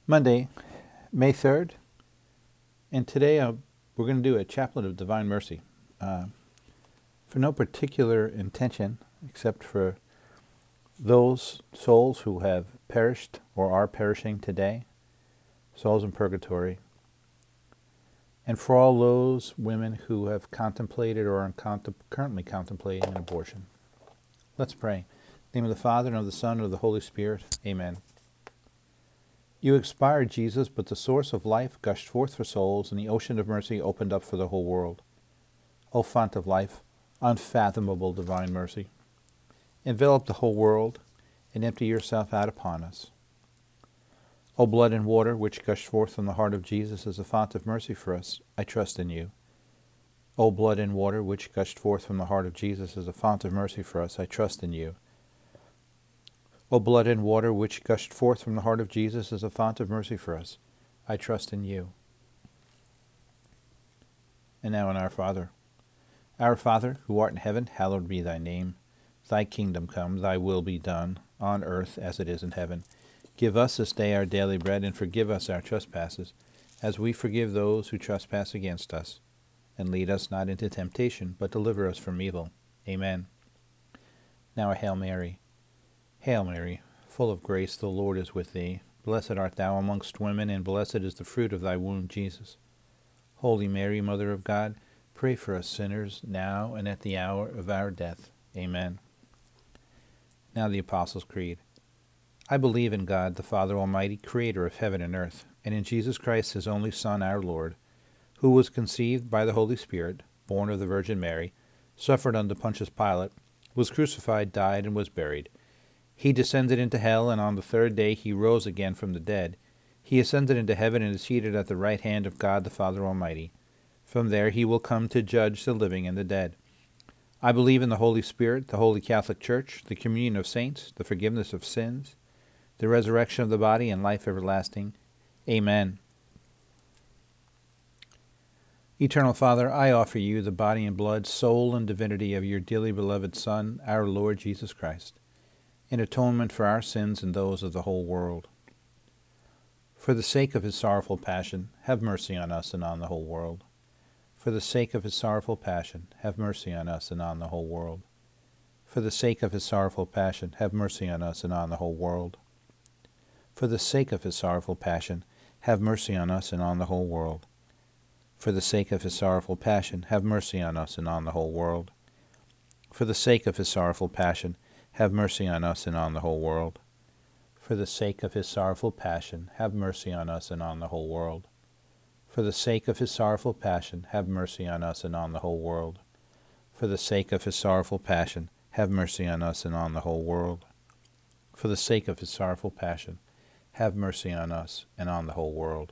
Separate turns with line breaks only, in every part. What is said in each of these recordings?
Monday, May 3rd, and today we're going to do a Chaplet of Divine Mercy for no particular intention except for those souls who have perished or are perishing today, souls in purgatory, and for all those women who have contemplated or are currently contemplating an abortion. Let's pray. In the name of the Father, and of the Son, and of the Holy Spirit. Amen. You expired, Jesus, but the source of life gushed forth for souls, and the ocean of mercy opened up for the whole world. O font of life, unfathomable divine mercy, envelop the whole world, and empty yourself out upon us. O blood and water, which gushed forth from the heart of Jesus as a font of mercy for us, I trust in you. O blood and water, which gushed forth from the heart of Jesus as a font of mercy for us, I trust in you. O blood and water, which gushed forth from the heart of Jesus as a font of mercy for us, I trust in you. And now in Our Father. Our Father, who art in heaven, hallowed be thy name. Thy kingdom come, thy will be done, on earth as it is in heaven. Give us this day our daily bread, and forgive us our trespasses, as we forgive those who trespass against us. And lead us not into temptation, but deliver us from evil. Amen. Now a Hail Mary. Hail Mary, full of grace, the Lord is with thee. Blessed art thou amongst women, and blessed is the fruit of thy womb, Jesus. Holy Mary, Mother of God, pray for us sinners, now and at the hour of our death. Amen. Now the Apostles' Creed. I believe in God, the Father Almighty, creator of heaven and earth, and in Jesus Christ, his only Son, our Lord, who was conceived by the Holy Spirit, born of the Virgin Mary, suffered under Pontius Pilate, was crucified, died, and was buried. He descended into hell, and on the third day he rose again from the dead. He ascended into heaven and is seated at the right hand of God the Father Almighty. From there he will come to judge the living and the dead. I believe in the Holy Spirit, the Holy Catholic Church, the communion of saints, the forgiveness of sins, the resurrection of the body, and life everlasting. Amen. Eternal Father, I offer you the body and blood, soul and divinity of your dearly beloved Son, our Lord Jesus Christ, in atonement for our sins and those of the whole world. For the sake of his sorrowful passion, have mercy on us and on the whole world. For the sake of his sorrowful passion, have mercy on us and on the whole world. For the sake of his sorrowful passion, have mercy on us and on the whole world. For the sake of his sorrowful passion, have mercy on us and on the whole world. For the sake of his sorrowful passion, have mercy on us and on the whole world. For the sake of his sorrowful passion, have mercy on us and on the whole world. For the sake of his sorrowful passion, have mercy on us and on the whole world. For the sake of his sorrowful passion, have mercy on us and on the whole world. For the sake of his sorrowful passion, have mercy on us and on the whole world. For the sake of his sorrowful passion, have mercy on us and on the whole world.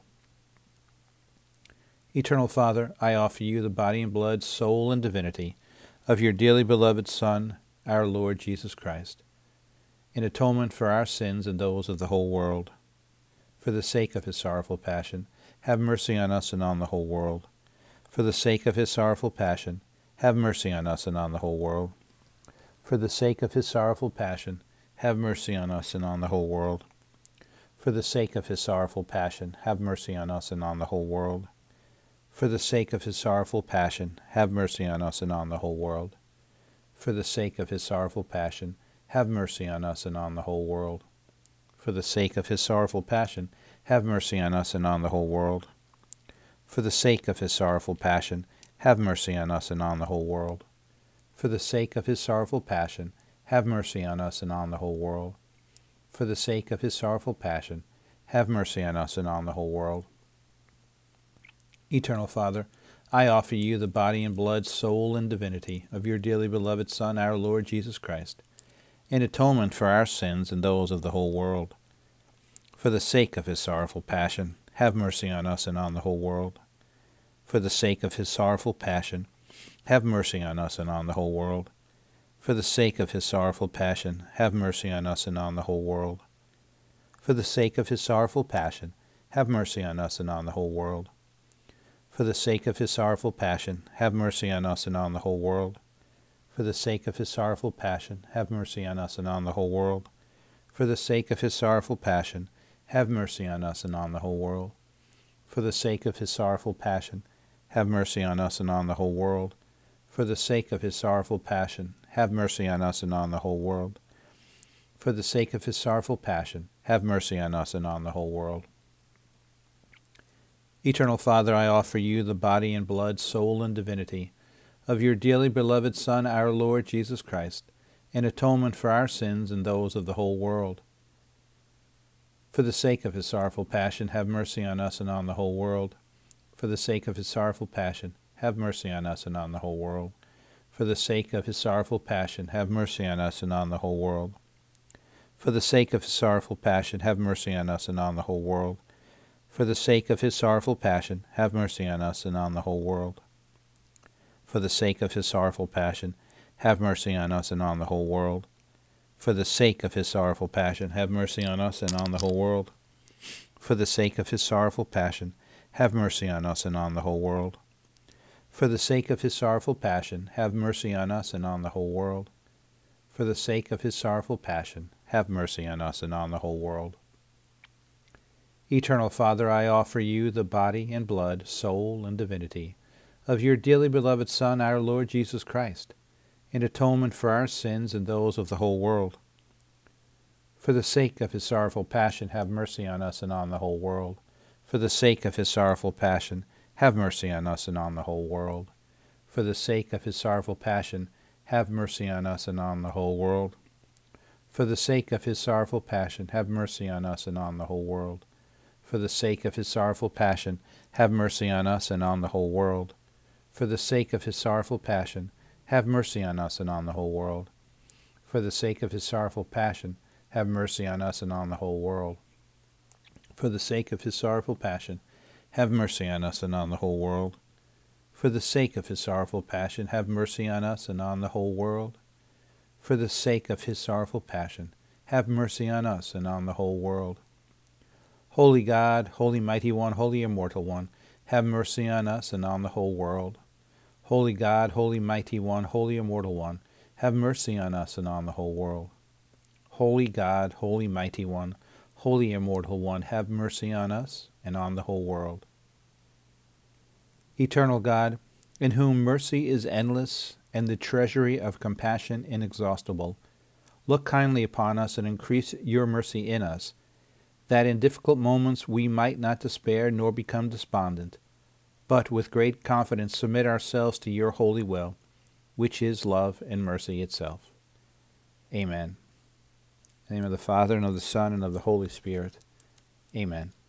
Eternal Father, I offer you the body and blood, soul and divinity of your dearly beloved Son, our Lord Jesus Christ, in atonement for our sins and those of the whole world. For the sake of his sorrowful passion, have mercy on us and on the whole world. For the sake of his sorrowful passion, have mercy on us and on the whole world. For the sake of his sorrowful passion, have mercy on us and on the whole world. For the sake of his sorrowful passion, have mercy on us and on the whole world. For the sake of his sorrowful passion, have mercy on us and on the whole world. For the sake of his sorrowful passion, have mercy on us and on the whole world. For the sake of his sorrowful passion, have mercy on us and on the whole world. For the sake of his sorrowful passion, have mercy on us and on the whole world. For the sake of his sorrowful passion, have mercy on us and on the whole world. For the sake of his sorrowful passion, have mercy on us and on the whole world. Eternal Father, I offer you the body and blood, soul and divinity of your dearly beloved Son, our Lord Jesus Christ, in atonement for our sins and those of the whole world. For the sake of his sorrowful passion, have mercy on us and on the whole world. For the sake of his sorrowful passion, have mercy on us and on the whole world. For the sake of his sorrowful passion, have mercy on us and on the whole world. For the sake of his sorrowful passion, have mercy on us and on the whole world. For the sake of his sorrowful passion, have mercy on us and on the whole world. For the sake of his sorrowful passion, have mercy on us and on the whole world. For the sake of his sorrowful passion, have mercy on us and on the whole world. For the sake of his sorrowful passion, have mercy on us and on the whole world. For the sake of his sorrowful passion, have mercy on us and on the whole world. For the sake of his sorrowful passion, have mercy on us and on the whole world. Eternal Father, I offer you the body and blood, soul and divinity of your dearly beloved Son, our Lord Jesus Christ, in atonement for our sins and those of the whole world. For the sake of his sorrowful passion, have mercy on us and on the whole world. For the sake of his sorrowful passion, have mercy on us and on the whole world. For the sake of his sorrowful passion, have mercy on us and on the whole world. For the sake of his sorrowful passion, have mercy on us and on the whole world. For the sake of his sorrowful passion, have mercy on us and on the whole world. For the sake of his sorrowful passion, have mercy on us and on the whole world. For the sake of his sorrowful passion, have mercy on us and on the whole world. For the sake of his sorrowful passion, have mercy on us and on the whole world. For the sake of his sorrowful passion, have mercy on us and on the whole world. For the sake of his sorrowful passion, have mercy on us and on the whole world. Eternal Father, I offer you the body and blood, soul and divinity of your dearly beloved Son, our Lord Jesus Christ, in atonement for our sins and those of the whole world. For the sake of his sorrowful passion, have mercy on us and on the whole world. For the sake of his sorrowful passion, have mercy on us and on the whole world. For the sake of his sorrowful passion, have mercy on us and on the whole world. For the sake of his sorrowful passion, have mercy on us and on the whole world. For the sake of his sorrowful passion, have mercy on us and on the whole world. For the sake of his sorrowful passion, have mercy on us and on the whole world. For the sake of his sorrowful passion, have mercy on us and on the whole world. For the sake of his sorrowful passion, have mercy on us and on the whole world. For the sake of his sorrowful passion, have mercy on us and on the whole world. For the sake of his sorrowful passion, have mercy on us and on the whole world. Holy God, Holy Mighty One, Holy Immortal One, have mercy on us and on the whole world. Holy God, Holy Mighty One, Holy Immortal One, have mercy on us and on the whole world. Holy God, Holy Mighty One, Holy Immortal One, have mercy on us and on the whole world. Eternal God, in whom mercy is endless and the treasury of compassion inexhaustible, look kindly upon us and increase your mercy in us, that in difficult moments we might not despair nor become despondent, but with great confidence submit ourselves to your holy will, which is love and mercy itself. Amen. In the name of the Father, and of the Son, and of the Holy Spirit. Amen.